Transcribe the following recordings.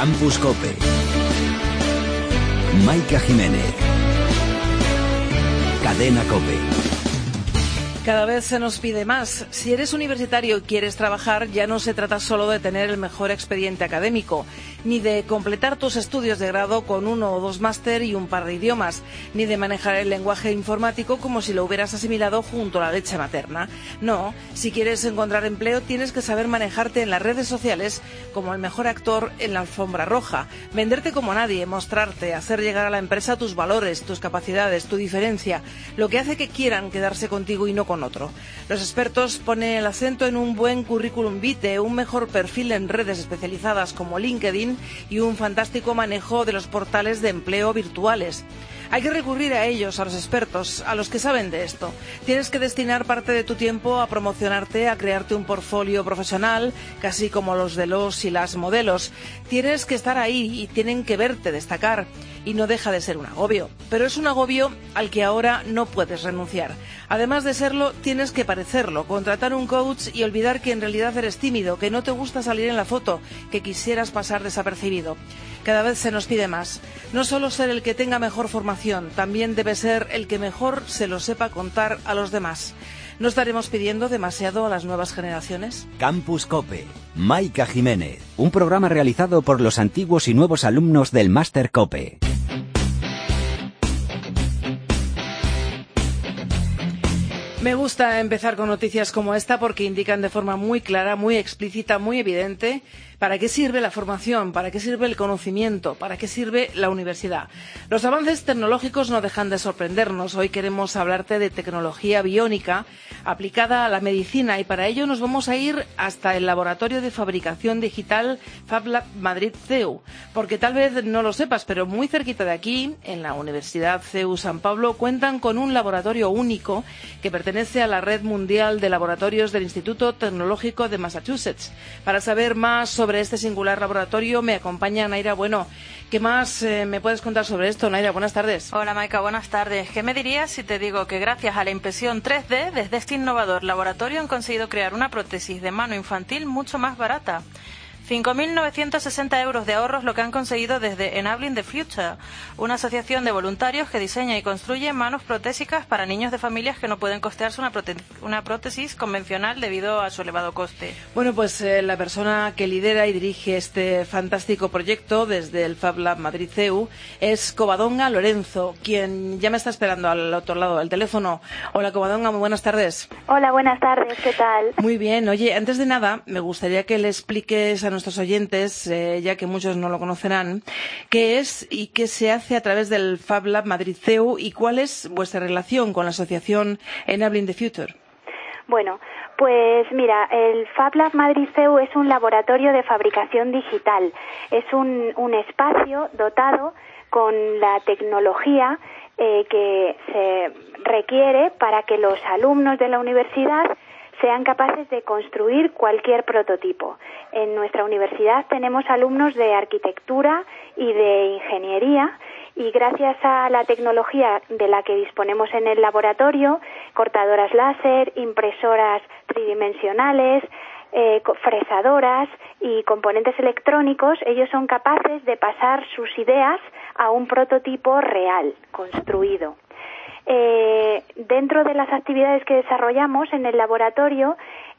Campus Cope. Maika Jiménez. Cadena Cope. Cada vez se nos pide más. Si eres universitario y quieres trabajar, ya no se trata solo de tener el mejor expediente académico, ni de completar tus estudios de grado con 1 o 2 máster y un par de idiomas, ni de manejar el lenguaje informático como si lo hubieras asimilado junto a la leche materna. No, si quieres encontrar empleo tienes que saber manejarte en las redes sociales como el mejor actor en la alfombra roja, venderte como nadie, mostrarte, hacer llegar a la empresa tus valores, tus capacidades, tu diferencia, lo que hace que quieran quedarse contigo y no con otro. Los expertos ponen el acento en un buen currículum vitae, un mejor perfil en redes especializadas como LinkedIn y un fantástico manejo de los portales de empleo virtuales. Hay que recurrir a ellos, a los expertos, a los que saben de esto. Tienes que destinar parte de tu tiempo a promocionarte, a crearte un portfolio profesional, casi como los de los y las modelos. Tienes que estar ahí y tienen que verte destacar. Y no deja de ser un agobio. Pero es un agobio al que ahora no puedes renunciar. Además de serlo, tienes que parecerlo, contratar un coach y olvidar que en realidad eres tímido, que no te gusta salir en la foto, que quisieras pasar desapercibido. Cada vez se nos pide más. No solo ser el que tenga mejor formación, también debe ser el que mejor se lo sepa contar a los demás. ¿No estaremos pidiendo demasiado a las nuevas generaciones? Campus Cope. Maika Jiménez. Un programa realizado por los antiguos y nuevos alumnos del Máster Cope. Me gusta empezar con noticias como esta porque indican de forma muy clara, muy explícita, muy evidente para qué sirve la formación, para qué sirve el conocimiento, para qué sirve la universidad. Los avances tecnológicos no dejan de sorprendernos. Hoy queremos hablarte de tecnología biónica aplicada a la medicina y para ello nos vamos a ir hasta el laboratorio de fabricación digital FabLab Madrid CEU, porque tal vez no lo sepas, pero muy cerquita de aquí, en la Universidad CEU San Pablo, cuentan con un laboratorio único que pertenece a la red mundial de laboratorios del Instituto Tecnológico de Massachusetts. Para saber más sobre este singular laboratorio me acompaña Naira Bueno. ¿Qué más me puedes contar sobre esto, Naira? Buenas tardes. Hola, Maika, buenas tardes. ¿Qué me dirías si te digo que gracias a la impresión 3D, desde este innovador laboratorio han conseguido crear una prótesis de mano infantil mucho más barata? 5.960 euros de ahorros lo que han conseguido desde Enabling the Future, una asociación de voluntarios que diseña y construye manos protésicas para niños de familias que no pueden costearse una prótesis convencional debido a su elevado coste. Bueno, pues la persona que lidera y dirige este fantástico proyecto desde el FabLab Madrid CEU es Covadonga Lorenzo, quien ya me está esperando al otro lado del teléfono. Hola, Covadonga, muy buenas tardes. Hola, buenas tardes, ¿qué tal? Muy bien. Oye, antes de nada, me gustaría que le expliques a nuestros oyentes, ya que muchos no lo conocerán, qué es y qué se hace a través del FabLab Madrid CEU y cuál es vuestra relación con la asociación Enabling the Future. Bueno, pues mira, el FabLab Madrid CEU es un laboratorio de fabricación digital. Es un espacio dotado con la tecnología que se requiere para que los alumnos de la universidad sean capaces de construir cualquier prototipo. En nuestra universidad tenemos alumnos de arquitectura y de ingeniería y gracias a la tecnología de la que disponemos en el laboratorio, cortadoras láser, impresoras tridimensionales, fresadoras y componentes electrónicos, ellos son capaces de pasar sus ideas a un prototipo real, construido. Dentro de las actividades que desarrollamos en el laboratorio,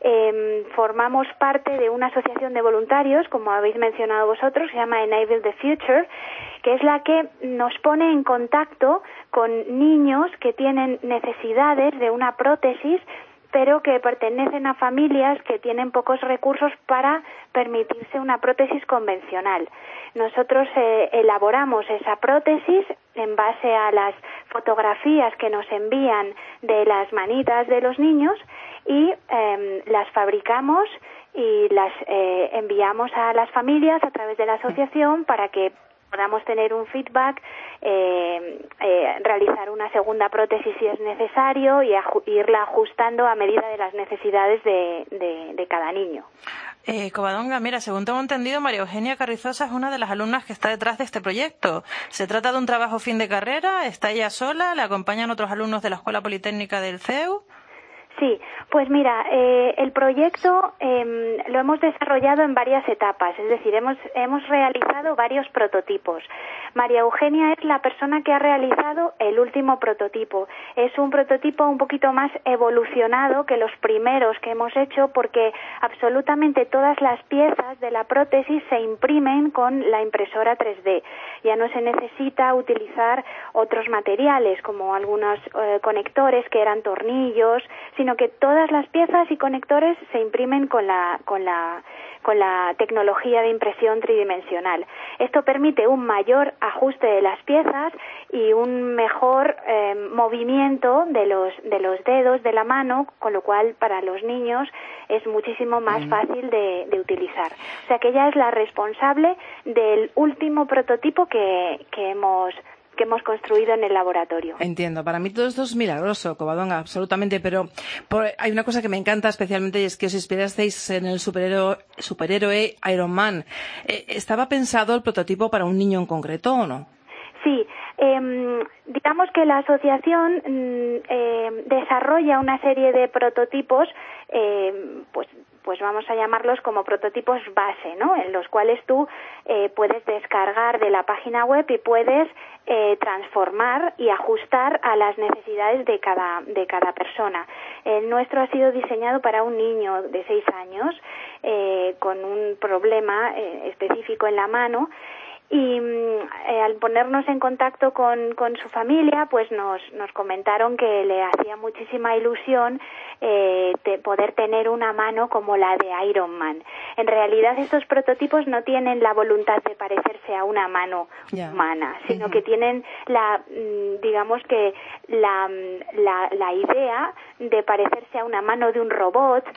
formamos parte de una asociación de voluntarios, como habéis mencionado vosotros, se llama Enable the Future, que es la que nos pone en contacto con niños que tienen necesidades de una prótesis, pero que pertenecen a familias que tienen pocos recursos para permitirse una prótesis convencional. Nosotros elaboramos esa prótesis en base a las fotografías que nos envían de las manitas de los niños y las fabricamos y las enviamos a las familias a través de la asociación para que podamos tener un feedback, realizar una segunda prótesis si es necesario y irla ajustando a medida de las necesidades de cada niño. Covadonga, mira, según tengo entendido, María Eugenia Carrizosa es una de las alumnas que está detrás de este proyecto. ¿Se trata de un trabajo fin de carrera? ¿Está ella sola? ¿Le acompañan otros alumnos de la Escuela Politécnica del CEU? Sí, pues mira, el proyecto lo hemos desarrollado en varias etapas, es decir, hemos realizado varios prototipos. María Eugenia es la persona que ha realizado el último prototipo. Es un prototipo un poquito más evolucionado que los primeros que hemos hecho porque absolutamente todas las piezas de la prótesis se imprimen con la impresora 3D. Ya no se necesita utilizar otros materiales como algunos conectores que eran tornillos, sino que todas las piezas y conectores se imprimen con la tecnología de impresión tridimensional. Esto permite un mayor ajuste de las piezas y un mejor movimiento de los dedos de la mano, con lo cual para los niños es muchísimo más fácil de utilizar. O sea que ella es la responsable del último prototipo que hemos construido en el laboratorio. Entiendo. Para mí todo esto es milagroso, Covadonga, absolutamente, pero hay una cosa que me encanta especialmente y es que os inspirasteis en el superhéroe Iron Man. ¿Estaba pensado el prototipo para un niño en concreto o no? Sí. Digamos que la asociación desarrolla una serie de prototipos, pues vamos a llamarlos como prototipos base, ¿no? En los cuales tú puedes descargar de la página web y puedes transformar y ajustar a las necesidades de cada persona. El nuestro ha sido diseñado para un niño de 6 años con un problema específico en la mano. Y al ponernos en contacto con su familia, pues nos comentaron que le hacía muchísima ilusión poder tener una mano como la de Iron Man. En realidad estos prototipos no tienen la voluntad de parecerse a una mano humana, sino que tienen la idea de parecerse a una mano de un robot.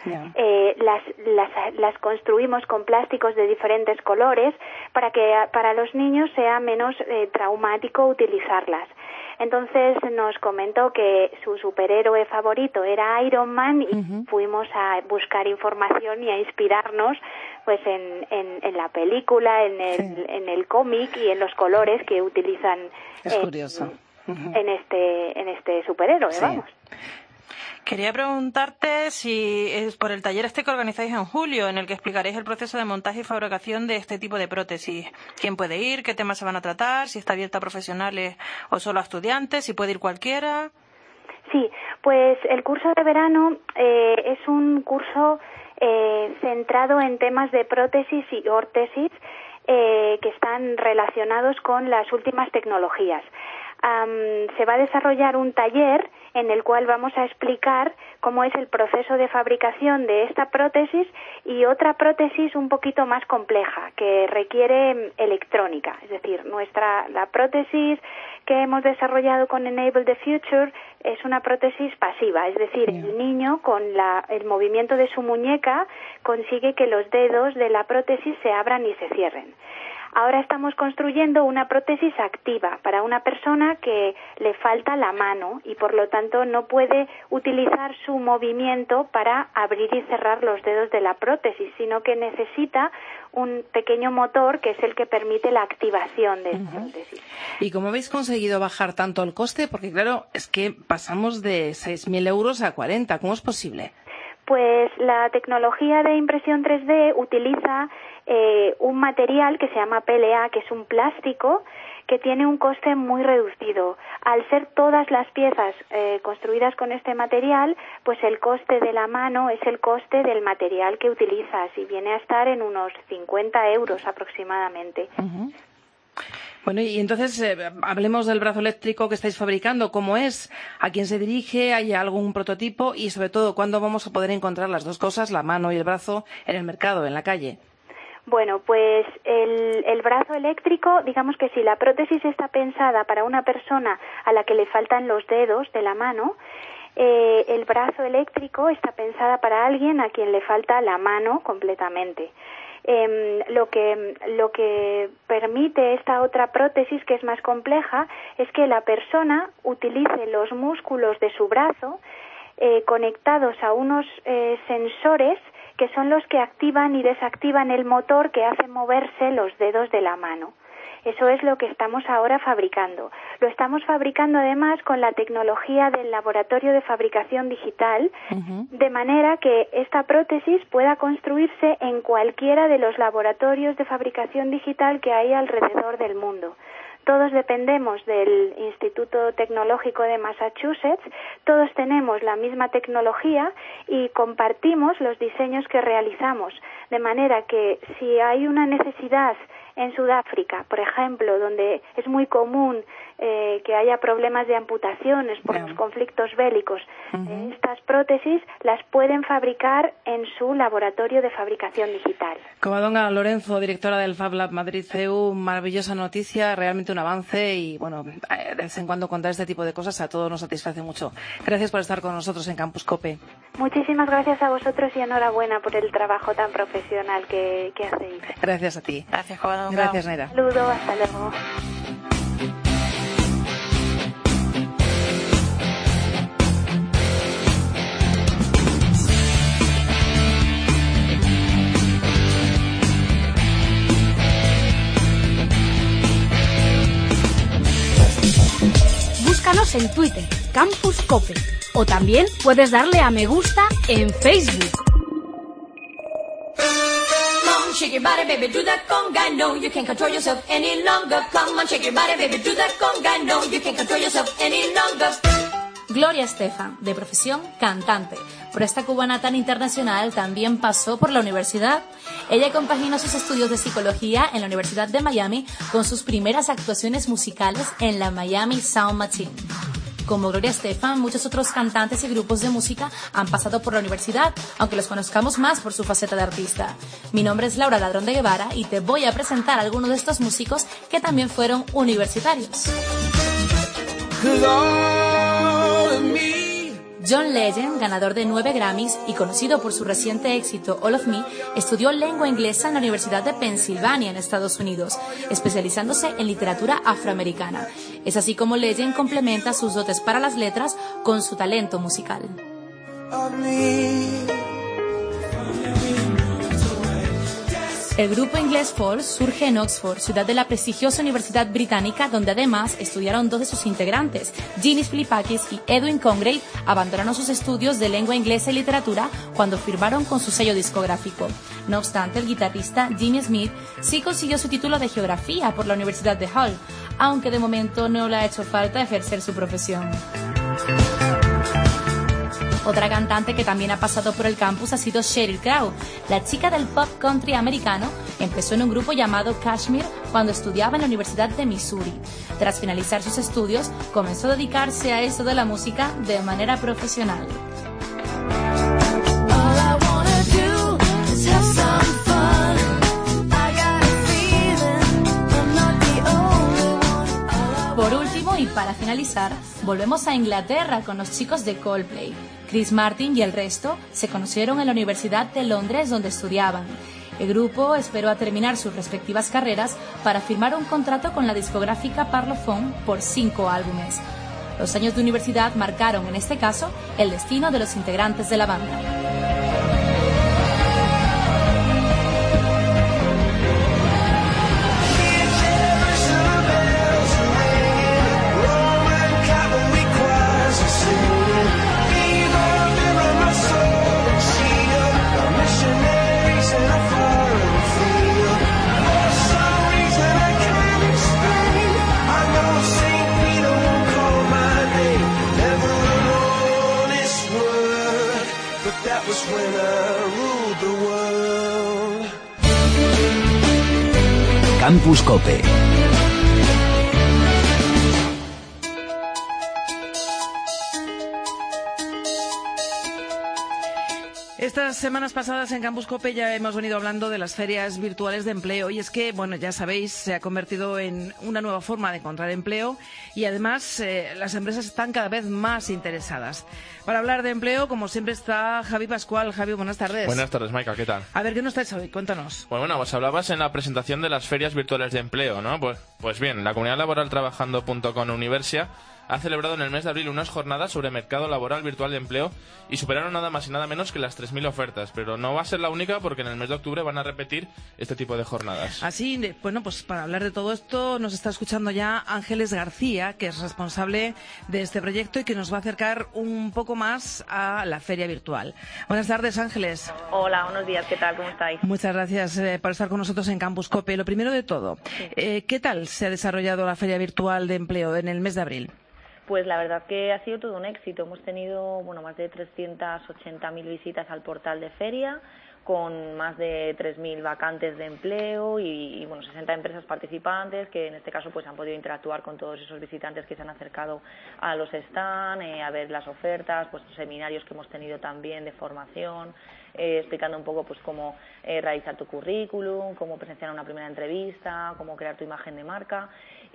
Las construimos con plásticos de diferentes colores para que para los niños sea menos traumático utilizarlas. Entonces nos comentó que su superhéroe favorito era Iron Man y fuimos a buscar información y a inspirarnos pues en la película, en el cómic y en los colores que utilizan en este superhéroe, vamos. Quería preguntarte si es por el taller que organizáis en julio, en el que explicaréis el proceso de montaje y fabricación de este tipo de prótesis. ¿Quién puede ir? ¿Qué temas se van a tratar? ¿Si está abierta a profesionales o solo a estudiantes? ¿Si puede ir cualquiera? Sí, pues el curso de verano es un curso centrado en temas de prótesis y órtesis que están relacionados con las últimas tecnologías. Se va a desarrollar un taller en el cual vamos a explicar cómo es el proceso de fabricación de esta prótesis y otra prótesis un poquito más compleja que requiere electrónica. Es decir, la prótesis que hemos desarrollado con Enable the Future es una prótesis pasiva, es decir, el niño con el movimiento de su muñeca consigue que los dedos de la prótesis se abran y se cierren. Ahora estamos construyendo una prótesis activa para una persona que le falta la mano y por lo tanto no puede utilizar su movimiento para abrir y cerrar los dedos de la prótesis, sino que necesita un pequeño motor que es el que permite la activación de la prótesis. ¿Y cómo habéis conseguido bajar tanto el coste? Porque claro, es que pasamos de 6.000 euros a 40. ¿Cómo es posible? Pues la tecnología de impresión 3D utiliza un material que se llama PLA, que es un plástico que tiene un coste muy reducido. Al ser todas las piezas construidas con este material, pues el coste de la mano es el coste del material que utilizas y viene a estar en unos 50 euros aproximadamente. Bueno, y entonces hablemos del brazo eléctrico que estáis fabricando. ¿Cómo es? ¿A quién se dirige? ¿Hay algún prototipo? Y sobre todo, ¿cuándo vamos a poder encontrar las dos cosas, la mano y el brazo, en el mercado, en la calle? Bueno, pues el brazo eléctrico, digamos que si la prótesis está pensada para una persona a la que le faltan los dedos de la mano, el brazo eléctrico está pensada para alguien a quien le falta la mano completamente. Lo que permite esta otra prótesis, que es más compleja, es que la persona utilice los músculos de su brazo conectados a unos sensores que son los que activan y desactivan el motor que hace moverse los dedos de la mano. Eso es lo que estamos ahora fabricando. Lo estamos fabricando además con la tecnología del laboratorio de fabricación digital, de manera que esta prótesis pueda construirse en cualquiera de los laboratorios de fabricación digital que hay alrededor del mundo. Todos dependemos del Instituto Tecnológico de Massachusetts, todos tenemos la misma tecnología y compartimos los diseños que realizamos, de manera que si hay una necesidad en Sudáfrica, por ejemplo, donde es muy común que haya problemas de amputaciones por los conflictos bélicos, estas prótesis las pueden fabricar en su laboratorio de fabricación digital. Covadonga Lorenzo, directora del Fab Lab Madrid CEU, maravillosa noticia, realmente un avance y, bueno, de vez en cuando contar este tipo de cosas a todos nos satisface mucho. Gracias por estar con nosotros en Campus COPE. Muchísimas gracias a vosotros y enhorabuena por el trabajo tan profesional que hacéis. Gracias a ti. Gracias, Covadonga. Gracias, Neira. Saludo, hasta luego. Búscanos en Twitter, Campus Cope, o también puedes darle a me gusta en Facebook. Shake your body, baby, do that conga. No, you can't control yourself any longer. Come on, shake your body, baby, do that conga. No, you can't control yourself any longer. Gloria Estefan, de profesión cantante, pero esta cubana tan internacional también pasó por la universidad. Ella compaginó sus estudios de psicología en la Universidad de Miami con sus primeras actuaciones musicales en la Miami Sound Machine. Como Gloria Estefan, muchos otros cantantes y grupos de música han pasado por la universidad, aunque los conozcamos más por su faceta de artista. Mi nombre es Laura Ladrón de Guevara y te voy a presentar a algunos de estos músicos que también fueron universitarios. John Legend, ganador de 9 Grammys y conocido por su reciente éxito All of Me, estudió lengua inglesa en la Universidad de Pensilvania en Estados Unidos, especializándose en literatura afroamericana. Es así como Legend complementa sus dotes para las letras con su talento musical. El grupo inglés Falls surge en Oxford, ciudad de la prestigiosa Universidad Británica, donde además estudiaron dos de sus integrantes. Ginny Filipakis y Edwin Congreve abandonaron sus estudios de lengua inglesa y literatura cuando firmaron con su sello discográfico. No obstante, el guitarrista Jimmy Smith sí consiguió su título de geografía por la Universidad de Hull, aunque de momento no le ha hecho falta ejercer su profesión. Otra cantante que también ha pasado por el campus ha sido Sheryl Crow. La chica del pop country americano empezó en un grupo llamado Kashmir cuando estudiaba en la Universidad de Missouri. Tras finalizar sus estudios, comenzó a dedicarse a esto de la música de manera profesional. Por último, y para finalizar, volvemos a Inglaterra con los chicos de Coldplay. Chris Martin y el resto se conocieron en la Universidad de Londres donde estudiaban. El grupo esperó a terminar sus respectivas carreras para firmar un contrato con la discográfica Parlophone por 5 álbumes. Los años de universidad marcaron, en este caso, el destino de los integrantes de la banda. Campus COPE. Estas semanas pasadas en Campus COPE ya hemos venido hablando de las ferias virtuales de empleo y es que, bueno, ya sabéis, se ha convertido en una nueva forma de encontrar empleo y además las empresas están cada vez más interesadas. Para hablar de empleo, como siempre, está Javi Pascual. Javi, buenas tardes. Buenas tardes, Maika, ¿qué tal? A ver, ¿qué nos traes hoy? Cuéntanos. Bueno, pues hablabas en la presentación de las ferias virtuales de empleo, ¿no? Pues bien, la comunidad laboral trabajando.com Universia ha celebrado en el mes de abril unas jornadas sobre mercado laboral virtual de empleo y superaron nada más y nada menos que las 3.000 ofertas. Pero no va a ser la única, porque en el mes de octubre van a repetir este tipo de jornadas. Así, bueno, pues para hablar de todo esto nos está escuchando ya Ángeles García, que es responsable de este proyecto y que nos va a acercar un poco más a la feria virtual. Buenas tardes, Ángeles. Hola, buenos días, ¿qué tal? ¿Cómo estáis? Muchas gracias por estar con nosotros en Campus COPE. Lo primero de todo, ¿qué tal se ha desarrollado la feria virtual de empleo en el mes de abril? Pues la verdad que ha sido todo un éxito. Hemos tenido más de 380.000 visitas al portal de feria, con más de 3.000 vacantes de empleo y 60 empresas participantes que en este caso pues han podido interactuar con todos esos visitantes que se han acercado a los stands, a ver las ofertas, pues seminarios que hemos tenido también de formación, explicando un poco pues cómo realizar tu currículum, cómo presenciar una primera entrevista, cómo crear tu imagen de marca.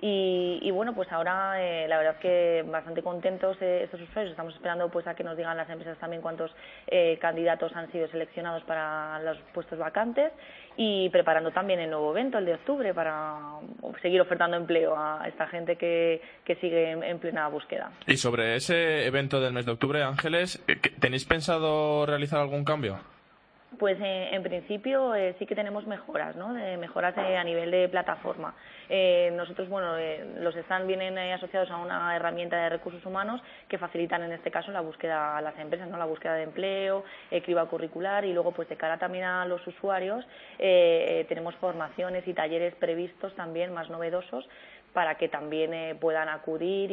Y bueno, pues ahora la verdad que bastante contentos estos usuarios. Estamos esperando pues a que nos digan las empresas también cuántos candidatos han sido seleccionados para los puestos vacantes y preparando también el nuevo evento, el de octubre, para seguir ofertando empleo a esta gente que sigue en plena búsqueda. Y sobre ese evento del mes de octubre, Ángeles, ¿tenéis pensado realizar algún cambio? Pues en principio sí que tenemos mejoras, ¿no? Mejoras a nivel de plataforma. Nosotros, los stands vienen asociados a una herramienta de recursos humanos que facilitan en este caso la búsqueda a las empresas, ¿no? La búsqueda de empleo, criba curricular y luego pues de cara también a los usuarios tenemos formaciones y talleres previstos también más novedosos para que también puedan acudir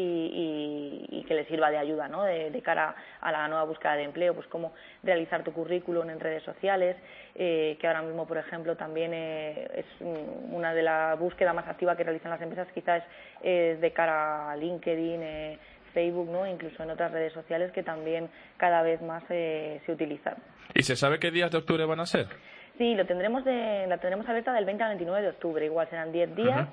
y que les sirva de ayuda, ¿no? De cara a la nueva búsqueda de empleo, pues cómo realizar tu currículum en redes sociales, que ahora mismo, por ejemplo, también es una de las búsquedas más activas que realizan las empresas, quizás es de cara a LinkedIn, Facebook, ¿no? Incluso en otras redes sociales que también cada vez más se utilizan. ¿Y se sabe qué días de octubre van a ser? Sí, la tendremos abierta del 20 al 29 de octubre, igual serán 10 días.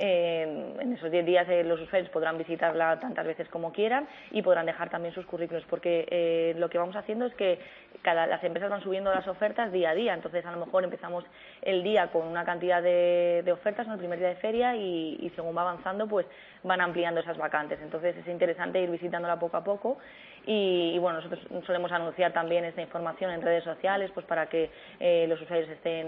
En esos 10 días los usuarios podrán visitarla tantas veces como quieran y podrán dejar también sus currículos, porque lo que vamos haciendo es que las empresas van subiendo las ofertas día a día. Entonces, a lo mejor empezamos el día con una cantidad de ofertas en el primer día de feria y según va avanzando, pues van ampliando esas vacantes. Entonces, es interesante ir visitándola poco a poco y nosotros solemos anunciar también esta información en redes sociales, pues para que los usuarios estén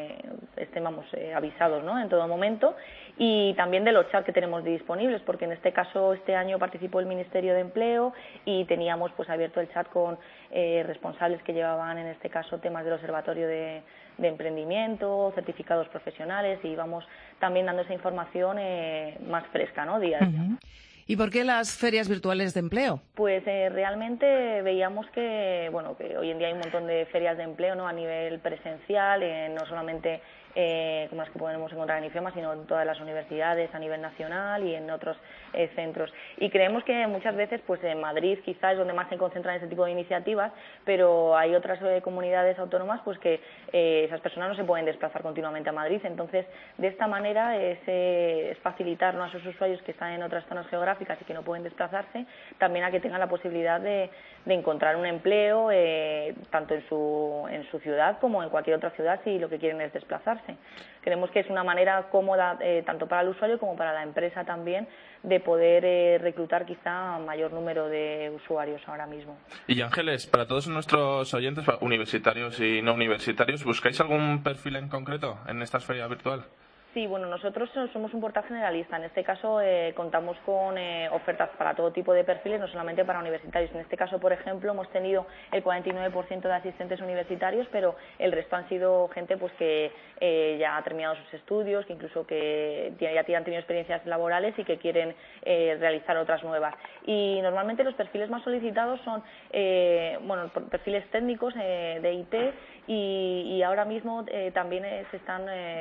avisados, ¿no? En todo momento. Y también de los chats que tenemos disponibles, porque en este caso este año participó el Ministerio de Empleo y teníamos pues abierto el chat con responsables que llevaban en este caso temas del Observatorio de emprendimiento, certificados profesionales, y vamos también dando esa información más fresca, ¿no? Día a día. ¿Y por qué las ferias virtuales de empleo? Pues realmente veíamos que hoy en día hay un montón de ferias de empleo, ¿no? A nivel presencial, no solamente como las que podemos encontrar en IFEMA, sino en todas las universidades a nivel nacional y en otros centros. Y creemos que muchas veces, pues en Madrid quizás es donde más se concentran ese tipo de iniciativas, pero hay otras comunidades autónomas pues que esas personas no se pueden desplazar continuamente a Madrid. Entonces, de esta manera es facilitar, ¿no?, a esos usuarios que están en otras zonas geográficas y que no pueden desplazarse, también a que tengan la posibilidad de encontrar un empleo tanto en su ciudad como en cualquier otra ciudad si lo que quieren es desplazarse. Creemos que es una manera cómoda tanto para el usuario como para la empresa también de poder reclutar quizá mayor número de usuarios ahora mismo. Y Ángeles, para todos nuestros oyentes universitarios y no universitarios, ¿buscáis algún perfil en concreto en esta feria virtual? Sí, nosotros somos un portal generalista. En este caso contamos con ofertas para todo tipo de perfiles, no solamente para universitarios. En este caso, por ejemplo, hemos tenido el 49% de asistentes universitarios, pero el resto han sido gente pues que ya ha terminado sus estudios, que incluso que ya han tenido experiencias laborales y que quieren realizar otras nuevas. Y normalmente los perfiles más solicitados son perfiles técnicos de IT y ahora mismo también se están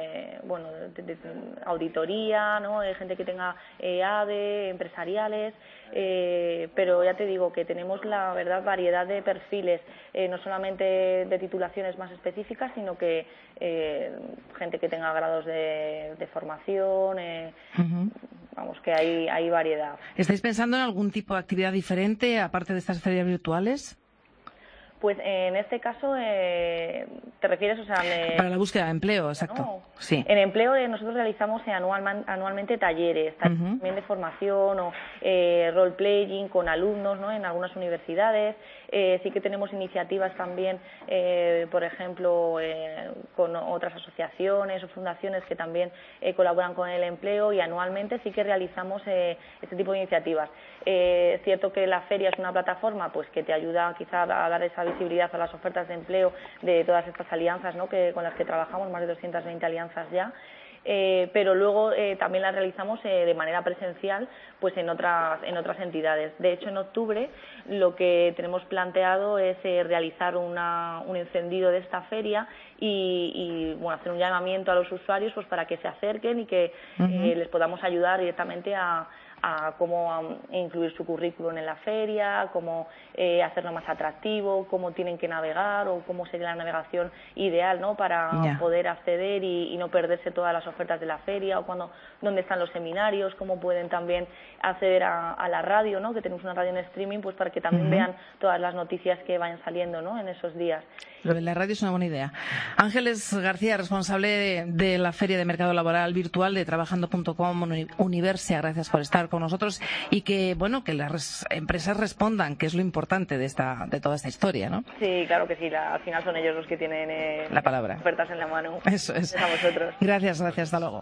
auditoría, ¿no? Gente que tenga ADE, empresariales, pero ya te digo que tenemos la verdad variedad de perfiles, no solamente de titulaciones más específicas, sino que gente que tenga grados de formación, vamos, que hay variedad. ¿Estáis pensando en algún tipo de actividad diferente aparte de estas ferias virtuales? Pues en este caso, ¿te refieres? O sea, para la búsqueda de empleo, exacto. ¿no? Sí. En empleo nosotros realizamos anualmente talleres también de formación o role-playing con alumnos, ¿no? En algunas universidades. Sí que tenemos iniciativas también, por ejemplo, con otras asociaciones o fundaciones que también colaboran con el empleo, y anualmente sí que realizamos este tipo de iniciativas. Es cierto que la feria es una plataforma pues que te ayuda quizá a dar esa visibilidad a las ofertas de empleo de todas estas alianzas, ¿no? Con las que trabajamos, más de 220 alianzas ya. Pero luego también las realizamos de manera presencial pues en otras entidades. De hecho, en octubre lo que tenemos planteado es realizar un encendido de esta feria y bueno, hacer un llamamiento a los usuarios pues para que se acerquen y que les podamos ayudar directamente a cómo incluir su currículum en la feria, cómo hacerlo más atractivo, cómo tienen que navegar o cómo sería la navegación ideal, ¿no? Para poder acceder y no perderse todas las ofertas de la feria, o dónde están los seminarios, cómo pueden también acceder a la radio, ¿no? Que tenemos una radio en streaming, pues para que también vean todas las noticias que vayan saliendo, ¿no? En esos días. Lo de la radio es una buena idea. Ángeles García, responsable de la Feria de Mercado Laboral Virtual de Trabajando.com Universia, gracias por estar con nosotros y que las empresas respondan, que es lo importante de toda esta historia, ¿no? Sí, claro que sí. Al final son ellos los que tienen la palabra, ofertas en la mano. Eso es. A vosotros. Gracias, hasta luego.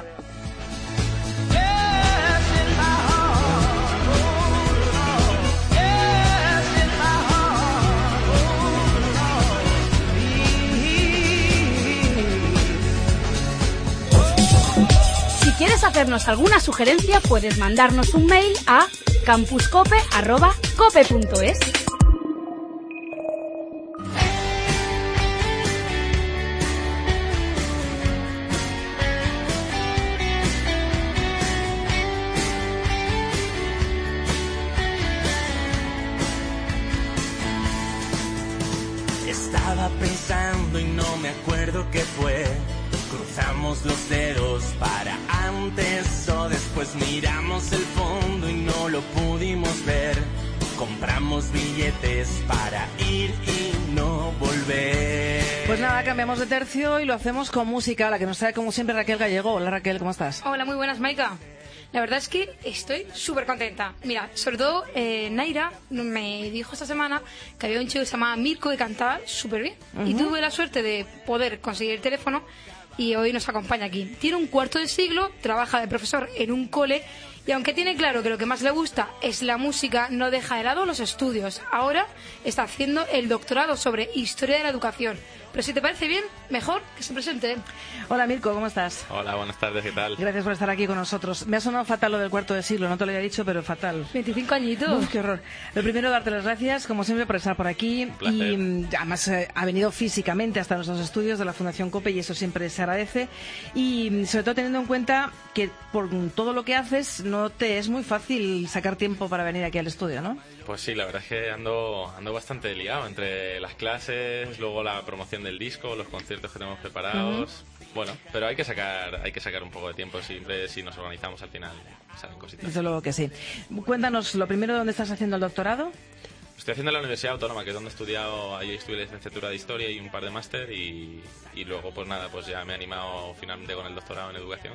Si quieres hacernos alguna sugerencia, puedes mandarnos un mail a campuscope@cope.es. Estaba pensando y no me acuerdo qué fue. Cruzamos los dedos para antes o después, miramos el fondo y no lo pudimos ver. Compramos billetes para ir y no volver. Pues nada, cambiamos de tercio y lo hacemos con música, la que nos trae como siempre Raquel Gallego. Hola Raquel, ¿cómo estás? Hola, muy buenas, Maika. La verdad es que estoy súper contenta. Mira, sobre todo Naira me dijo esta semana que había un chico que se llamaba Mirko que cantaba súper bien. Y tuve la suerte de poder conseguir el teléfono y hoy nos acompaña aquí. Tiene un cuarto de siglo, trabaja de profesor en un cole y aunque tiene claro que lo que más le gusta es la música, no deja de lado los estudios. Ahora está haciendo el doctorado sobre Historia de la Educación. Pero si te parece bien, mejor que se presente. Hola Mirko, ¿cómo estás? Hola, buenas tardes, ¿qué tal? Gracias por estar aquí con nosotros. Me ha sonado fatal lo del cuarto de siglo, no te lo había dicho, pero fatal. 25 añitos. Uf, qué horror. Lo primero, darte las gracias, como siempre, por estar por aquí. Y además ha venido físicamente hasta nuestros estudios de la Fundación COPE y eso siempre se agradece. Y sobre todo teniendo en cuenta que por todo lo que haces no te es muy fácil sacar tiempo para venir aquí al estudio, ¿no? Pues sí, la verdad es que ando bastante liado entre las clases, luego la promoción del disco, los conciertos que tenemos preparados. Bueno, pero hay que sacar un poco de tiempo, siempre si nos organizamos al final salen cositas. Desde luego que sí. Cuéntanos, lo primero, ¿dónde estás haciendo el doctorado? Estoy haciendo en la Universidad Autónoma, que es donde he estudiado, ahí estudié licenciatura de Historia y un par de máster y luego pues nada, pues ya me he animado finalmente con el doctorado en Educación.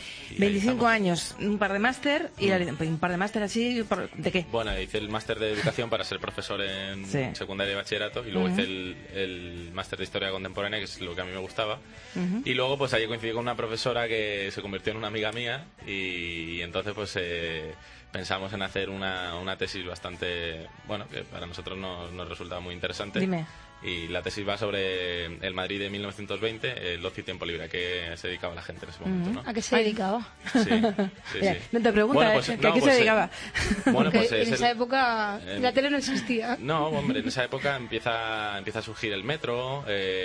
25 años, un par de máster y un par de máster así, ¿de qué? Bueno, hice el máster de Educación para ser profesor en secundaria y bachillerato y luego hice el máster de Historia Contemporánea, que es lo que a mí me gustaba. Y luego pues ahí coincidí con una profesora que se convirtió en una amiga mía y entonces pues pensamos en hacer una tesis bastante, bueno, que para nosotros nos resultaba muy interesante. Dime. Y la tesis va sobre el Madrid de 1920, el ocio y tiempo libre, a qué se dedicaba la gente en ese momento, ¿no? ¿A qué se dedicaba? Sí. No te pregunto, bueno, pues, ¿a qué se dedicaba? Bueno, pues en esa época la tele no existía. No, hombre, en esa época empieza a surgir el metro,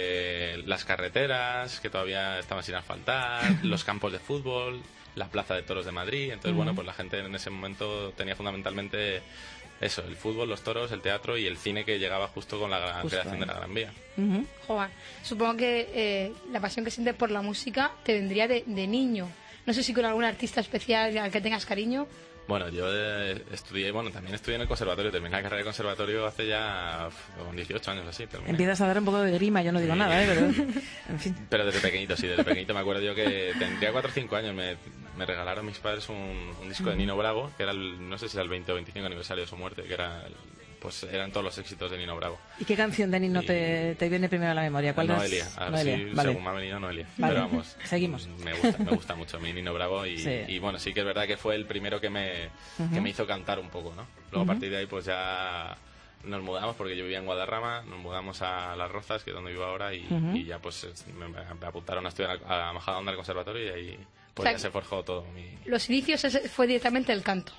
las carreteras, que todavía estaban sin asfaltar, los campos de fútbol, la plaza de toros de Madrid. Entonces, bueno, pues la gente en ese momento tenía fundamentalmente eso, el fútbol, los toros, el teatro y el cine, que llegaba justo con la creación de la Gran Vía. Joder, supongo que la pasión que sientes por la música te vendría de niño. No sé si con algún artista especial al que tengas cariño. Bueno, yo también estudié en el conservatorio, terminé la carrera de conservatorio hace ya con 18 años así. Terminé. Empiezas a dar un poco de grima, yo no digo nada, pero en fin. Pero desde pequeñito me acuerdo yo que tendría 4 o 5 años, me regalaron mis padres un disco de Nino Bravo, que era no sé si era el 20 o 25 aniversario de su muerte, que era... Pues eran todos los éxitos de Nino Bravo. ¿Y qué canción de Nino te viene primero a la memoria? ¿Cuál Noelia. es? Ahora Noelia. sí, Vale. según me ha venido Noelia. Vale. Pero vamos, seguimos. Me gusta mucho mi Nino Bravo y bueno, sí que es verdad que fue el primero que me hizo cantar un poco, ¿no? Luego a partir de ahí pues ya nos mudamos, porque yo vivía en Guadarrama, nos mudamos a Las Rozas, que es donde vivo ahora, y ya pues me apuntaron a estudiar a Majadahonda al conservatorio y ahí pues ya se forjó todo Los inicios fue directamente el canto.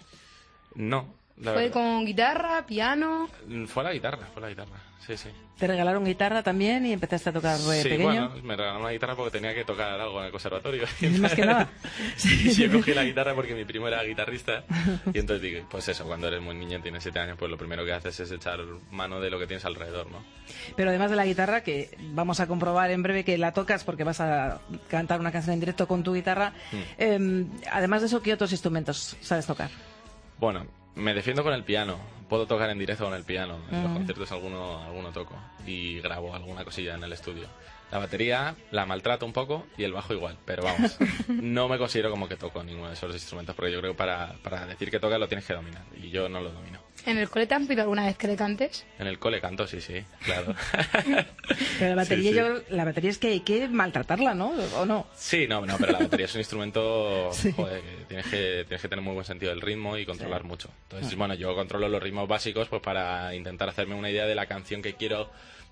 No. ¿Fue con guitarra, piano? Fue la guitarra, sí. ¿Te regalaron guitarra también y empezaste a tocar pequeño? Bueno, me regalaron la guitarra porque tenía que tocar algo en el conservatorio. Más que nada. Y yo cogí la guitarra porque mi primo era guitarrista. Y entonces digo, pues eso, cuando eres muy niño, tienes 7 años, pues lo primero que haces es echar mano de lo que tienes alrededor, ¿no? Pero además de la guitarra, que vamos a comprobar en breve que la tocas porque vas a cantar una canción en directo con tu guitarra, además de eso, ¿qué otros instrumentos sabes tocar? Bueno, me defiendo con el piano. Puedo tocar en directo con el piano. En los conciertos alguno toco. Y grabo alguna cosilla en el estudio. La batería la maltrato un poco y el bajo igual. Pero vamos, no me considero como que toco ninguno de esos instrumentos, porque yo creo que para decir que tocas lo tienes que dominar. Y yo no lo domino. ¿En el cole te han pedido alguna vez que le cantes? En el cole canto, sí, claro. Pero la batería, la batería es que hay que maltratarla, ¿no? ¿O no? Sí, no, pero la batería es un instrumento, joder, que tienes que tener muy buen sentido del ritmo y controlar mucho. Entonces, bueno, yo controlo los ritmos básicos pues para intentar hacerme una idea de la canción que quiero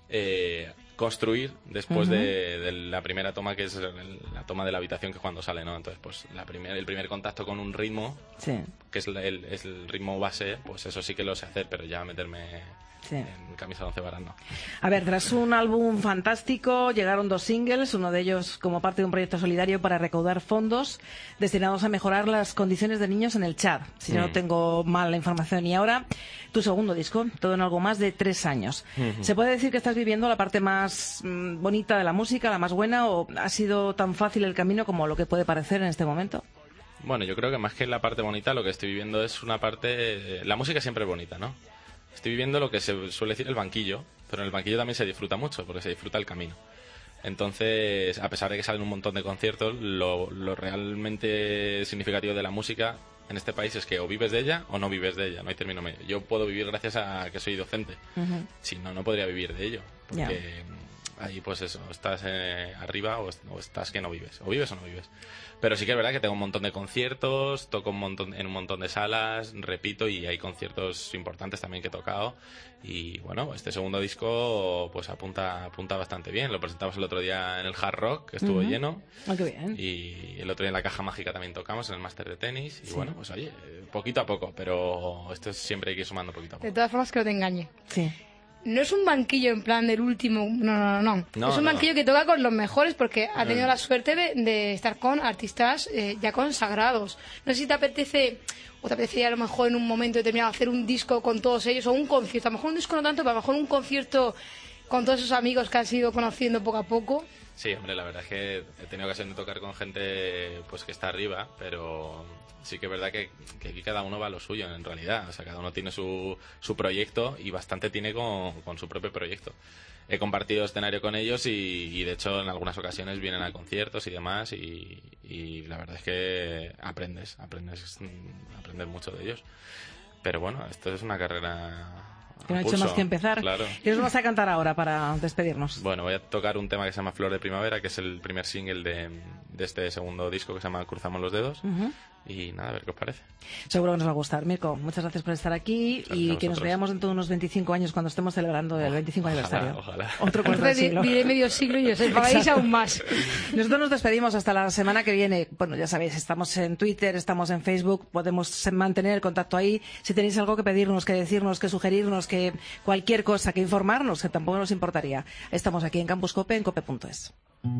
construir después de la primera toma, que es la toma de la habitación, que es cuando sale, ¿no? Entonces, pues el primer contacto con un ritmo, que es el ritmo base, pues eso sí que lo sé hacer, pero ya meterme en camisa de 11 varas no. A ver, tras un álbum fantástico, llegaron 2 singles, uno de ellos como parte de un proyecto solidario para recaudar fondos destinados a mejorar las condiciones de niños en el Chad, si no tengo mal la información. Y ahora, tu segundo disco, Todo en algo más, de 3 años. ¿Se puede decir que estás viviendo la parte más bonita de la música, la más buena, o ha sido tan fácil el camino como lo que puede parecer en este momento? Bueno, yo creo que más que la parte bonita, lo que estoy viviendo es una parte... La música siempre es bonita, ¿no? Estoy viviendo lo que se suele decir el banquillo, pero en el banquillo también se disfruta mucho, porque se disfruta el camino. Entonces, a pesar de que salen un montón de conciertos, lo realmente significativo de la música en este país es que o vives de ella o no vives de ella, no hay término medio. Yo puedo vivir gracias a que soy docente, si no, no podría vivir de ello, porque ahí pues eso, estás arriba o estás que no vives, o vives o no vives. Pero sí que es verdad que tengo un montón de conciertos, toco en un montón de salas, repito, y hay conciertos importantes también que he tocado. Y bueno, este segundo disco pues apunta bastante bien. Lo presentamos el otro día en el Hard Rock, que estuvo lleno. Qué bien. Y el otro día en la Caja Mágica también tocamos, en el Máster de Tenis. Y bueno, pues oye, poquito a poco, pero esto siempre hay que ir sumando poquito a poco. De todas formas, que no te engañe. Sí. No es un banquillo en plan del último, no. Es un banquillo que toca con los mejores, porque ha tenido la suerte de estar con artistas ya consagrados. No sé si te apetece, o te apetecería a lo mejor en un momento determinado hacer un disco con todos ellos, o un concierto. A lo mejor un disco no tanto, pero a lo mejor un concierto con todos esos amigos que has ido conociendo poco a poco. Sí, hombre, la verdad es que he tenido ocasión de tocar con gente pues que está arriba, pero sí que es verdad que aquí cada uno va a lo suyo, en realidad. O sea, cada uno tiene su proyecto, y bastante tiene con su propio proyecto. He compartido escenario con ellos y de hecho en algunas ocasiones vienen a conciertos y demás, y la verdad es que aprendes mucho de ellos. Pero bueno, esto es una carrera... Que no ha hecho más que empezar. Claro. ¿Qué nos vas a cantar ahora para despedirnos? Bueno, voy a tocar un tema que se llama Flor de Primavera, que es el primer single de este segundo disco, que se llama Cruzamos los Dedos. Y nada, a ver qué os parece. Seguro que nos va a gustar. Mirko, muchas gracias por estar aquí, y que nos veamos dentro de unos 25 años cuando estemos celebrando el 25 aniversario. Ojalá. Otro cuarto de siglo. Diré medio siglo y os enfadáis aún más. Nosotros nos despedimos hasta la semana que viene. Bueno, ya sabéis, estamos en Twitter, estamos en Facebook, podemos mantener el contacto ahí. Si tenéis algo que pedirnos, que decirnos, que sugerirnos, que cualquier cosa, que informarnos, que tampoco nos importaría. Estamos aquí en Campus Cope, en cope.es.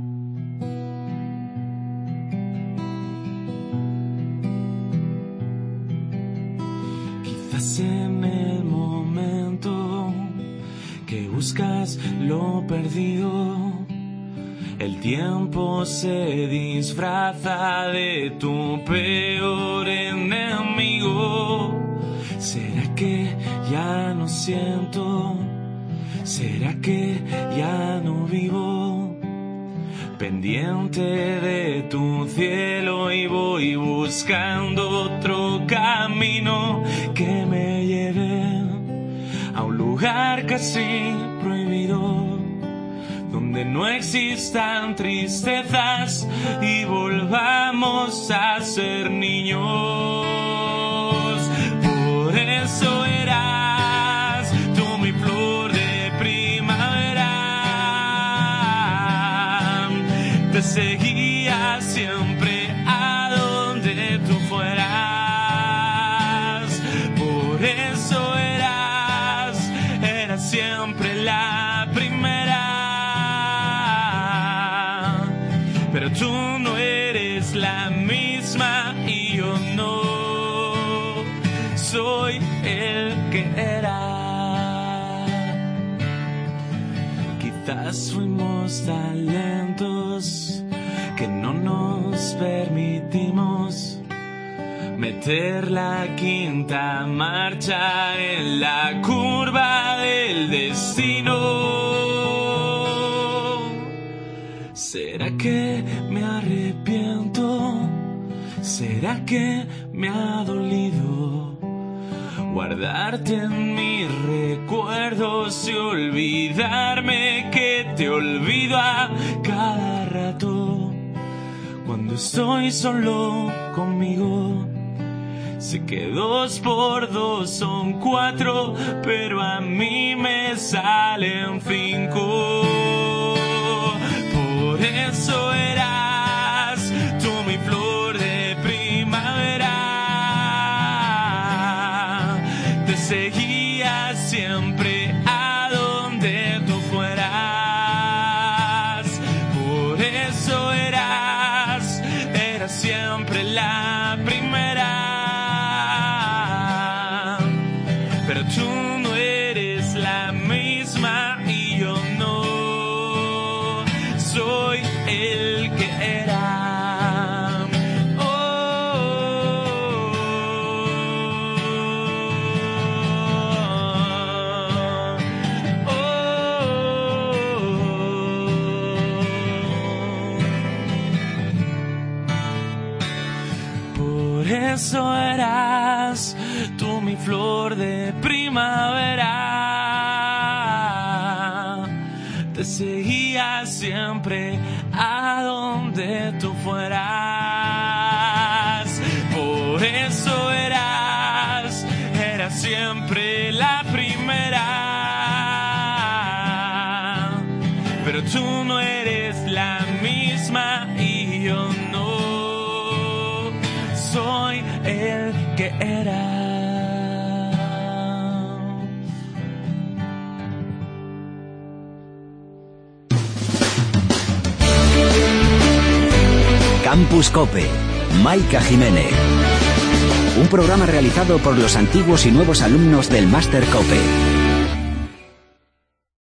En el momento que buscas lo perdido, El tiempo se disfraza de tu peor enemigo. ¿Será que ya no siento? ¿Será que ya no vivo? Pendiente de tu cielo y voy buscando otro camino que me lleve a un lugar casi prohibido, donde no existan tristezas y volvamos a ser niños. Por eso eras tú mi flor de primavera. Te seguía siempre a donde tú fueras. Por eso eras siempre la primera. Pero tú no eres la misma y yo no soy el que era. Quizás fuimos tan lentos que no nos permitimos meter la quinta marcha en la curva del destino. ¿Será que me arrepiento? ¿Será que me ha dolido guardarte en mis recuerdos y olvidarme que te olvido a cada rato? Cuando estoy solo conmigo, sé que 2 por 2 son 4, pero a mí me salen 5. Por eso eras tú mi flor de primavera. Te seguía siempre a donde tú fueras. Por eso eras siempre la primera. Pero tú no eres la misma y yo no soy el que era. Por eso eras tú mi flor de primavera. Te seguía siempre a donde tú fueras. Por eso eras siempre la primera. Pero tú no eres la misma y yo no soy el que era. Campus Cope, Maika Jiménez. Un programa realizado por los antiguos y nuevos alumnos del Máster Cope.